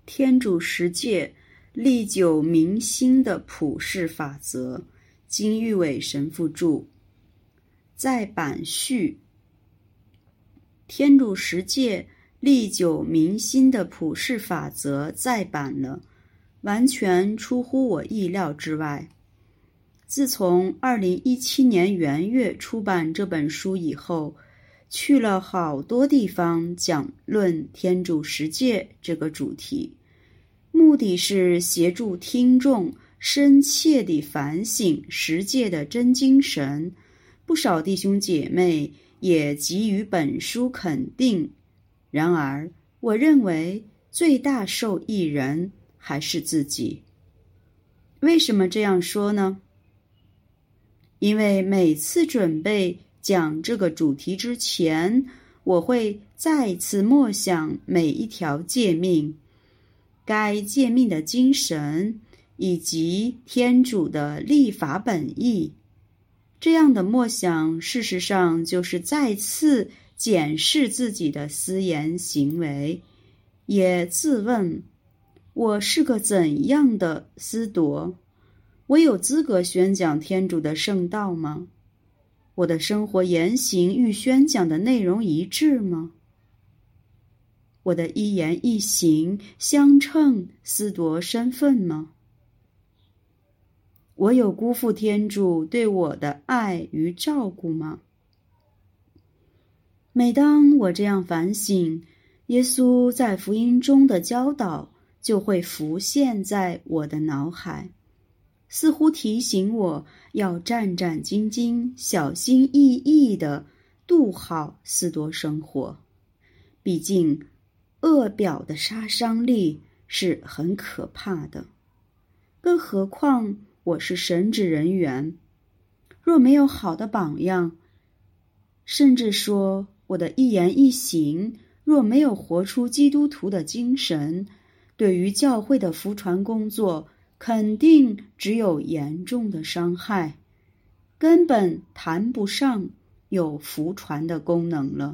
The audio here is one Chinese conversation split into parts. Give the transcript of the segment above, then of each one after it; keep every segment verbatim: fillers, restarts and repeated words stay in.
天主十诫历久弥新的普世法则，金玉伟神父著。再版序。天主十诫历久弥新的普世法则再版了，完全出乎我意料之外。自从二零一七年元月出版这本书以后，去了好多地方讲论天主十诫这个主题，目的是协助听众深切地反省十诫的真精神。不少弟兄姐妹也给予本书肯定，然而我认为最大受益人还是自己。为什么这样说呢？因为每次准备讲这个主题之前，我会再次默想每一条诫命，该诫命的精神，以及天主的立法本意。这样的默想，事实上就是再次检视自己的思言行为，也自问：我是个怎样的司铎？我有资格宣讲天主的圣道吗？我的生活言行与宣讲的内容一致吗？我的一言一行相称司铎身份吗？我有辜负天主对我的爱与照顾吗？每当我这样反省，耶稣在福音中的教导就会浮现在我的脑海，似乎提醒我要战战兢兢、小心翼翼地度好司铎生活。毕竟，恶表的杀伤力是很可怕的，更何况我是神职人员，若没有好的榜样，甚至说我的一言一行若没有活出基督徒的精神，对于教会的福传工作肯定只有严重的伤害，根本谈不上有福传的功能了。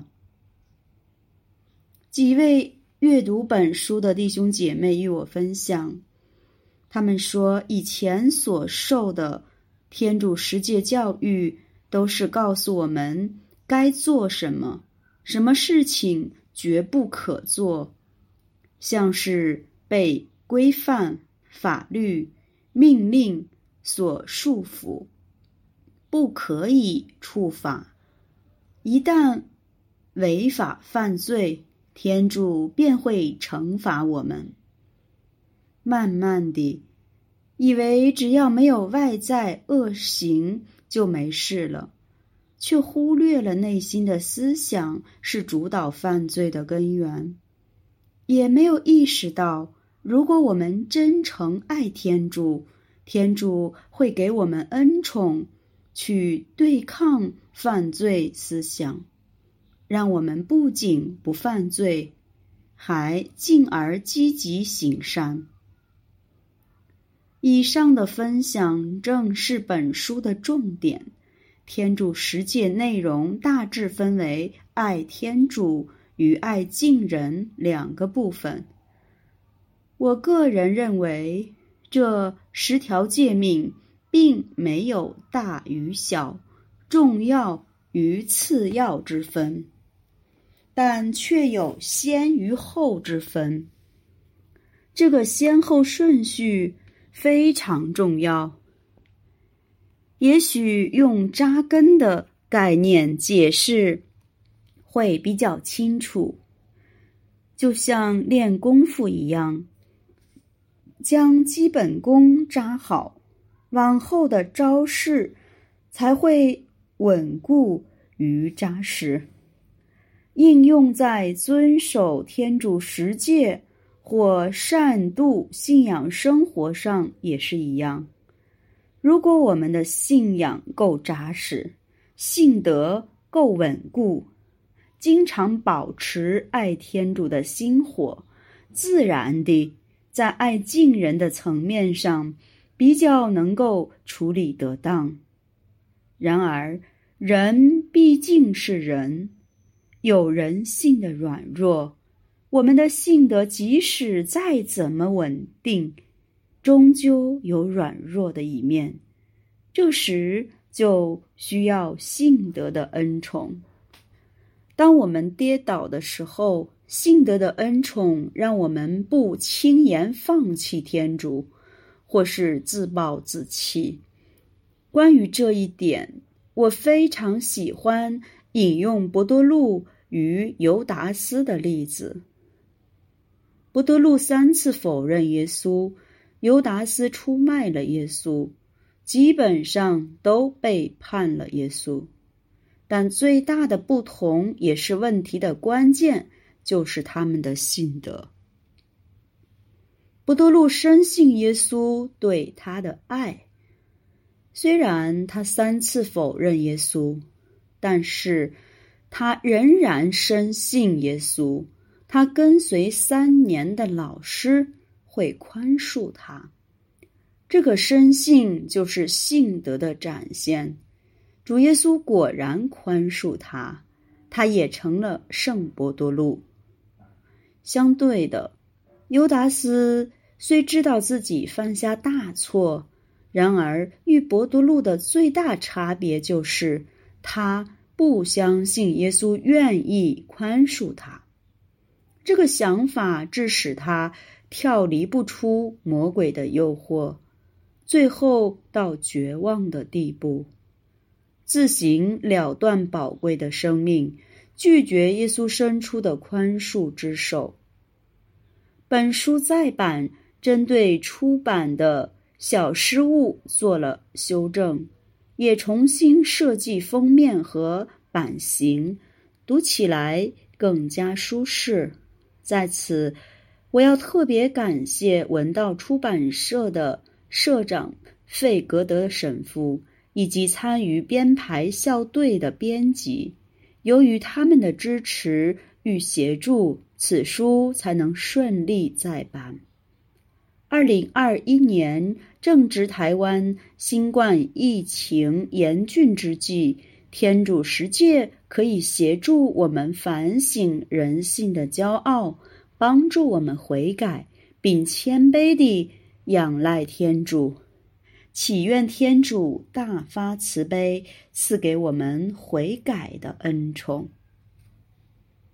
几位阅读本书的弟兄姐妹与我分享，他们说以前所受的天主十诫教育都是告诉我们该做什么，什么事情绝不可做，像是被规范、法律、命令所束缚，不可以触法。一旦违法犯罪，天主便会惩罚我们。慢慢地，以为只要没有外在恶行就没事了，却忽略了内心的思想是主导犯罪的根源，也没有意识到，如果我们真诚爱天主，天主会给我们恩宠，去对抗犯罪思想，让我们不仅不犯罪，还进而积极行善。以上的分享正是本书的重点。天主十诫内容大致分为爱天主与爱近人两个部分。我个人认为，这十条诫命并没有大与小、重要与次要之分，但却有先与后之分。这个先后顺序非常重要。也许用扎根的概念解释会比较清楚，就像练功夫一样，将基本功扎好，往后的招式才会稳固与扎实。应用在遵守天主十诫或善度信仰生活上也是一样。如果我们的信仰够扎实，信德够稳固，经常保持爱天主的心火，自然地在爱近人的层面上比较能够处理得当。然而，人毕竟是人，有人性的软弱， 我们的信德即使再怎么稳定，终究有软弱的一面，这时就需要信德的恩宠。当我们跌倒的时候，信德的恩宠让我们不轻言放弃天主，或是自暴自弃。关于这一点，我非常喜欢引用伯多禄与犹达斯的例子。伯多禄三次否认耶稣，犹达斯出卖了耶稣，基本上都背叛了耶稣。但最大的不同，也是问题的关键，就是他们的信德。伯多禄深信耶稣对他的爱，虽然他三次否认耶稣，但是他仍然深信耶稣，他跟随三年的老师会宽恕他。这个深信就是信德的展现。主耶稣果然宽恕他，他也成了圣伯多禄。相对的，犹达斯虽知道自己犯下大错，然而与伯多禄的最大差别就是他不相信耶稣愿意宽恕他。这个想法致使他跳离不出魔鬼的诱惑，最后到绝望的地步，自行了断宝贵的生命，拒绝耶稣伸出的宽恕之手。本书再版针对出版的小失误做了修正，也重新设计封面和版型，读起来更加舒适。在此，我要特别感谢文道出版社的社长费格德神父，以及参与编排校对的编辑。由于他们的支持与协助，此书才能顺利再版。二零二一年正值台湾新冠疫情严峻之际，天主十诫可以协助我们反省人性的骄傲，帮助我们悔改，并谦卑地仰赖天主。祈愿天主大发慈悲，赐给我们悔改的恩宠。